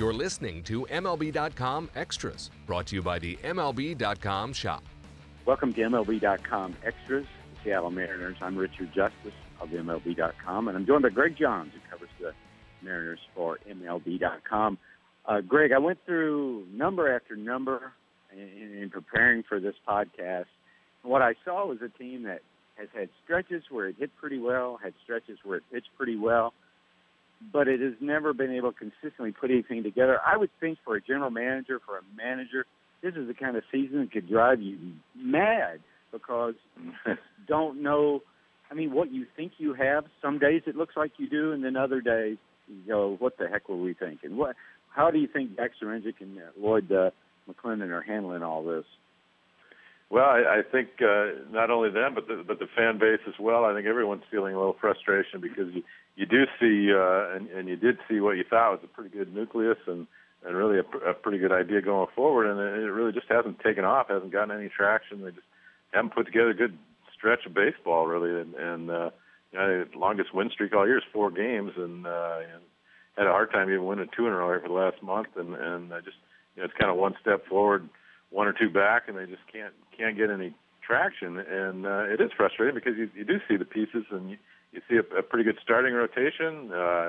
You're listening to MLB.com Extras, brought to you by the MLB.com shop. Welcome to MLB.com Extras, the Seattle Mariners. I'm Richard Justice of MLB.com, and I'm joined by Greg Johns, who covers the Mariners for MLB.com. Greg, I went through number after number in preparing for this podcast. What I saw was a team that has had stretches where it hit pretty well, had stretches where it pitched pretty well, but it has never been able to consistently put anything together. I would think for a general manager, for a manager, this is the kind of season that could drive you mad because you don't know, what you think you have. Some days it looks like you do, and then other days you go, what the heck were we thinking? How do you think Baxter Menzik and Lloyd McClendon are handling all this? Well, I think not only them, but the fan base as well. I think everyone's feeling a little frustration because you do see, and you did see what you thought was a pretty good nucleus and really a pretty good idea going forward, and it really just hasn't taken off, hasn't gotten any traction. They just haven't put together a good stretch of baseball, really, and the longest win streak all year is 4 games, and had a hard time even winning 2 in a row for the last month, and just it's kind of one step forward, 1 or 2 back, and they just can't get any traction, and it is frustrating because you do see the pieces, and you see a pretty good starting rotation,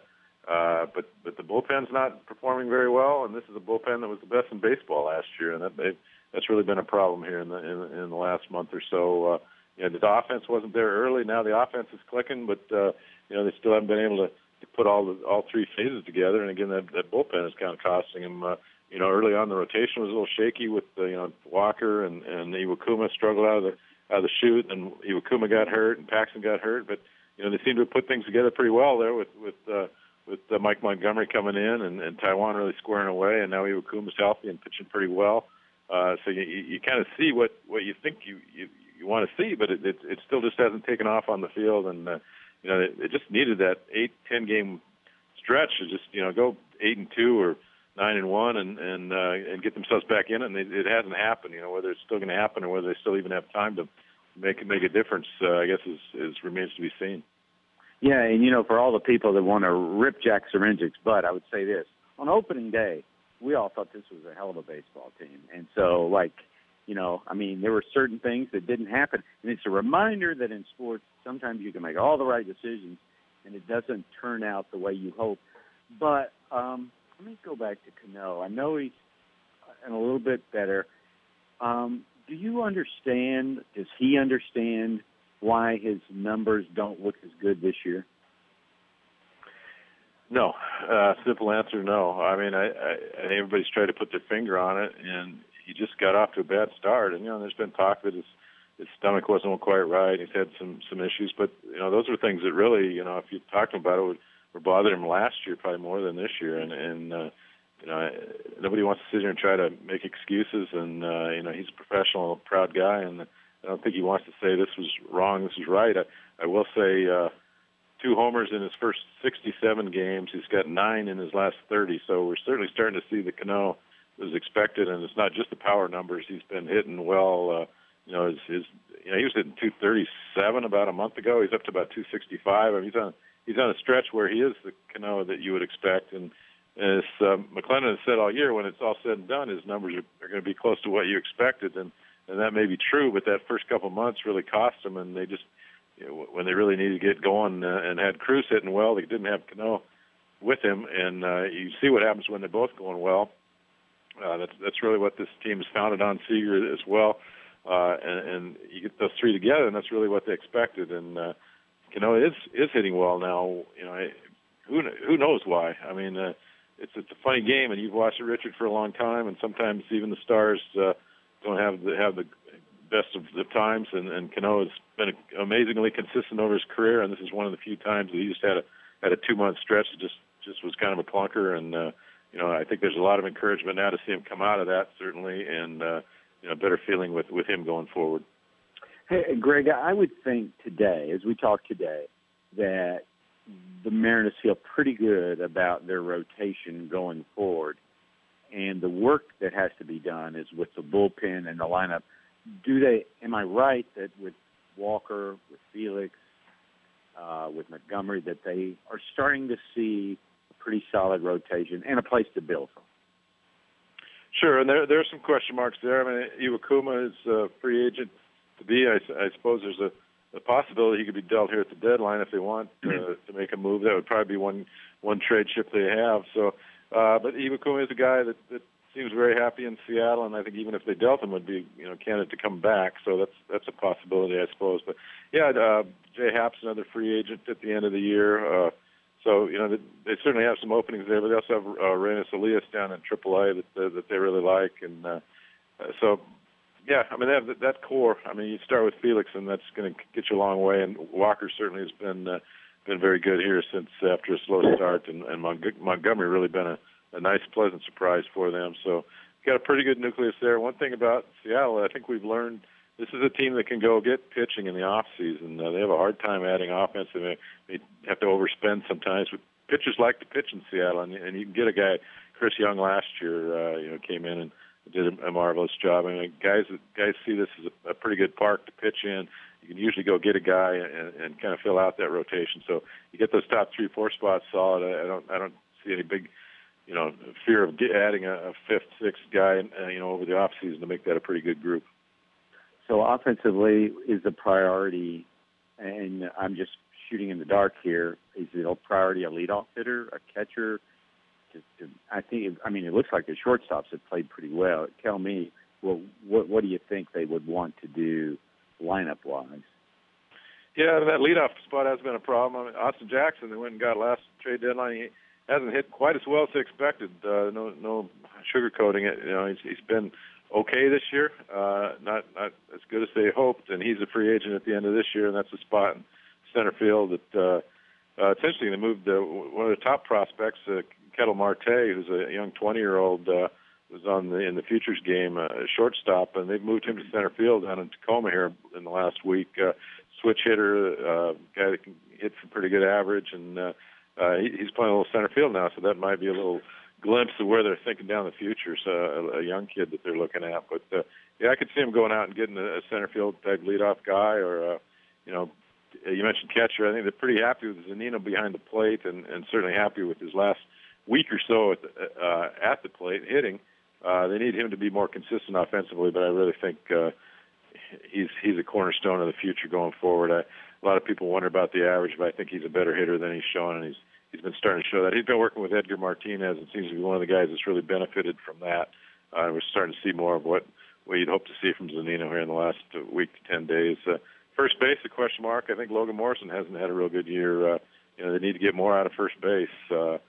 but the bullpen's not performing very well, and this is a bullpen that was the best in baseball last year, and that's really been a problem here in the last month or so. The offense wasn't there early. Now the offense is clicking, but they still haven't been able to put all 3 phases together, and again that bullpen is kind of costing them. Early on the rotation was a little shaky with Walker and Iwakuma struggled out of the chute, and Iwakuma got hurt and Paxton got hurt, but they seem to have put things together pretty well there with Mike Montgomery coming in and Taiwan really squaring away, and now Iwakuma's healthy and pitching pretty well. So you kind of see what you think you want to see, but it still just hasn't taken off on the field, and it just needed that 8-10 game stretch to just go 8-2 or 9-1 and get themselves back in it, and it hasn't happened. Whether it's still going to happen or whether they still even have time to make a difference, I guess is remains to be seen. Yeah, and for all the people that want to rip Jack Sremenzik's butt, I would say this: on opening day, we all thought this was a hell of a baseball team, and so there were certain things that didn't happen, and it's a reminder that in sports sometimes you can make all the right decisions, and it doesn't turn out the way you hope. But let me go back to Cano. I know he's a little bit better. Do you understand, does he understand why his numbers don't look as good this year? No. Simple answer, no. I think everybody's tried to put their finger on it, and he just got off to a bad start. And, there's been talk that his stomach wasn't quite right. He's had some issues. But, those are things that really, if you talked about it, were bothering him last year probably more than this year. And nobody wants to sit here and try to make excuses. And, he's a professional, proud guy, and I don't think he wants to say this was wrong, this was right. I will say 2 homers in his first 67 games. He's got 9 in his last 30. So we're certainly starting to see the Cano was expected, and it's not just the power numbers. He's been hitting well. He was hitting 237 about a month ago. He's up to about 265. He's on a stretch where he is the Cano that you would expect. And as McClendon has said all year, when it's all said and done, his numbers are going to be close to what you expected. And that may be true, but that first couple of months really cost them. And they just, when they really needed to get going and had Cruz hitting well, they didn't have Cano with him. And you see what happens when they're both going well. That's really what this team is founded on, Seager as well. And you get those 3 together, and that's really what they expected. And Cano is hitting well now. Who knows why? It's a funny game, and you've watched it, Richard, for a long time. And sometimes even the stars don't have the best of the times. And Cano has been amazingly consistent over his career. And this is one of the few times that he just had a 2-month stretch that just was kind of a clunker. And I think there's a lot of encouragement now to see him come out of that, certainly, and better feeling with him going forward. Hey, Greg, I would think today, as we talk today, that the Mariners feel pretty good about their rotation going forward. And the work that has to be done is with the bullpen and the lineup. Am I right that with Walker, with Felix, with Montgomery, that they are starting to see a pretty solid rotation and a place to build from. Sure, and there are some question marks there. I mean, Iwakuma is a free agent to be. I suppose there's a possibility he could be dealt here at the deadline if they want to make a move. That would probably be one trade chip they have. So, but Iwakuma is a guy that seems very happy in Seattle, and I think even if they dealt him, would be candidate to come back. So that's a possibility, I suppose. But yeah, Jay Happ's another free agent at the end of the year. So they certainly have some openings there, but they also have Reynolds Elias down in AAA that they really like, and so yeah, I mean they have that core. I mean you start with Felix, and that's going to get you a long way. And Walker certainly has been very good here since after a slow start, and Montgomery really been a nice, pleasant surprise for them. So got a pretty good nucleus there. One thing about Seattle, I think we've learned. This is a team that can go get pitching in the off season. They have a hard time adding offense, and they have to overspend sometimes. But pitchers like to pitch in Seattle, and you can get a guy. Chris Young last year, came in and did a marvelous job. I mean, guys see this as a pretty good park to pitch in. You can usually go get a guy and kind of fill out that rotation. So you get those top 3-4 spots solid. I don't see any big, fear of adding a fifth, sixth guy, over the off season to make that a pretty good group. So offensively is the priority, and I'm just shooting in the dark here. Is it a priority a leadoff hitter, a catcher? It looks like the shortstops have played pretty well. Tell me, what do you think they would want to do lineup-wise? Yeah, that leadoff spot has been a problem. I mean, Austin Jackson, they went and got last trade deadline. He hasn't hit quite as well as they expected. No sugarcoating it. He's been okay this year, not as good as they hoped, and he's a free agent at the end of this year, and that's a spot in center field that it's interesting. They moved one of the top prospects, Ketel Marte, who's a young 20-year-old, was in the Futures game, shortstop, and they've moved him to center field down in Tacoma here in the last week. Switch hitter, guy that can hit some pretty good average, and he's playing a little center field now, so that might be a little glimpse of where they're thinking down the future. So a young kid that they're looking at, but I could see him going out and getting a center field type leadoff guy, or you mentioned catcher. I think they're pretty happy with Zunino behind the plate, and certainly happy with his last week or so at the plate hitting. They need him to be more consistent offensively, but I really think he's a cornerstone of the future going forward. A lot of people wonder about the average, but I think he's a better hitter than he's shown, and he's been starting to show that. He's been working with Edgar Martinez and seems to be one of the guys that's really benefited from that. We're starting to see more of what you'd hope to see from Zunino here in the last week to 10 days. First base, a question mark. I think Logan Morrison hasn't had a real good year. They need to get more out of first base. Those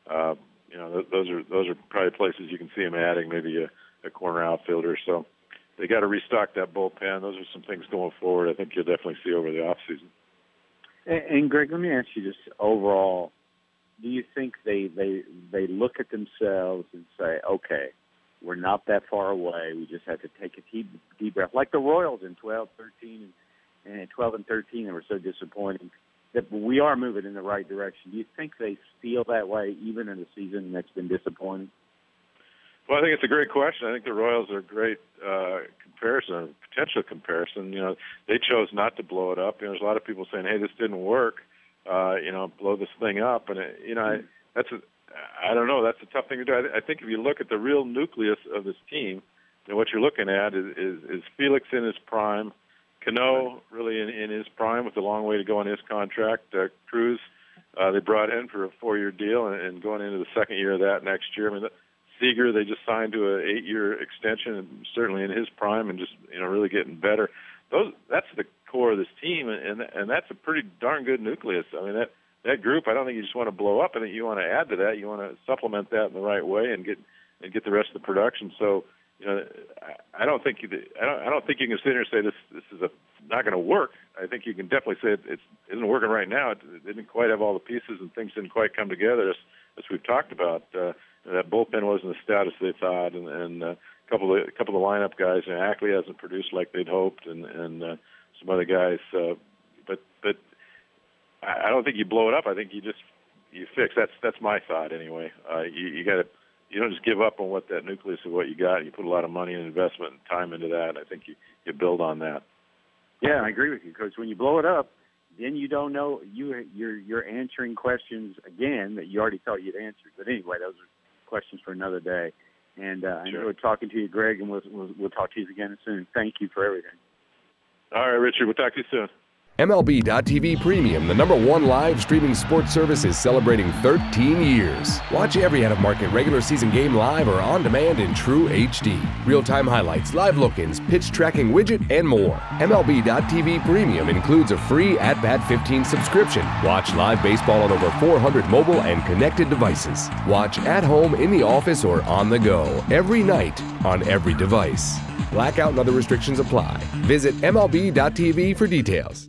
are probably places you can see him adding maybe a corner outfielder. So they got to restock that bullpen. Those are some things going forward I think you'll definitely see over the offseason. And Greg, let me ask you just overall, do you think they look at themselves and say, okay, we're not that far away, we just have to take a deep breath, like the Royals in 12 and 13 they were so disappointing, that we are moving in the right direction. Do you think they feel that way even in a season that's been disappointing? Well, I think it's a great question. I think the Royals are a great potential comparison. They chose not to blow it up. There's a lot of people saying, hey, this didn't work, blow this thing up. And, I don't know. That's a tough thing to do. I think if you look at the real nucleus of this team, what you're looking at is Felix in his prime, Cano really in his prime with a long way to go on his contract. Cruz, they brought in for a 4-year deal and going into the second year of that next year. I mean, Seager, they just signed to an 8-year extension, and certainly in his prime, and just really getting better. That's the core of this team, and that's a pretty darn good nucleus. I mean, that group, I don't think you just want to blow up. I think you want to add to that. You want to supplement that in the right way and get the rest of the production. So, I don't think you can sit here and say this is not going to work. I think you can definitely say it isn't working right now. It didn't quite have all the pieces, and things didn't quite come together as we've talked about. That bullpen wasn't as stout as they thought, and a couple of the lineup guys. Ackley hasn't produced like they'd hoped, and some other guys. But I don't think you blow it up. I think you fix. That's my thought anyway. You don't just give up on what that nucleus of what you got. You put a lot of money and investment and time into that. I think you build on that. Yeah, I agree with you, Coach. When you blow it up, then you don't know. You're answering questions again that you already thought you'd answered. But anyway, those are questions for another day. And I enjoyed talking to you, Greg, and we'll talk to you again soon. Thank you for everything. All right, Richard. We'll talk to you soon. MLB.tv Premium, the #1 live streaming sports service, is celebrating 13 years. Watch every out-of-market regular season game live or on demand in true HD. Real-time highlights, live look-ins, pitch tracking widget, and more. MLB.tv Premium includes a free At-Bat 15 subscription. Watch live baseball on over 400 mobile and connected devices. Watch at home, in the office, or on the go every night on every device. Blackout and other restrictions apply. Visit MLB.tv for details.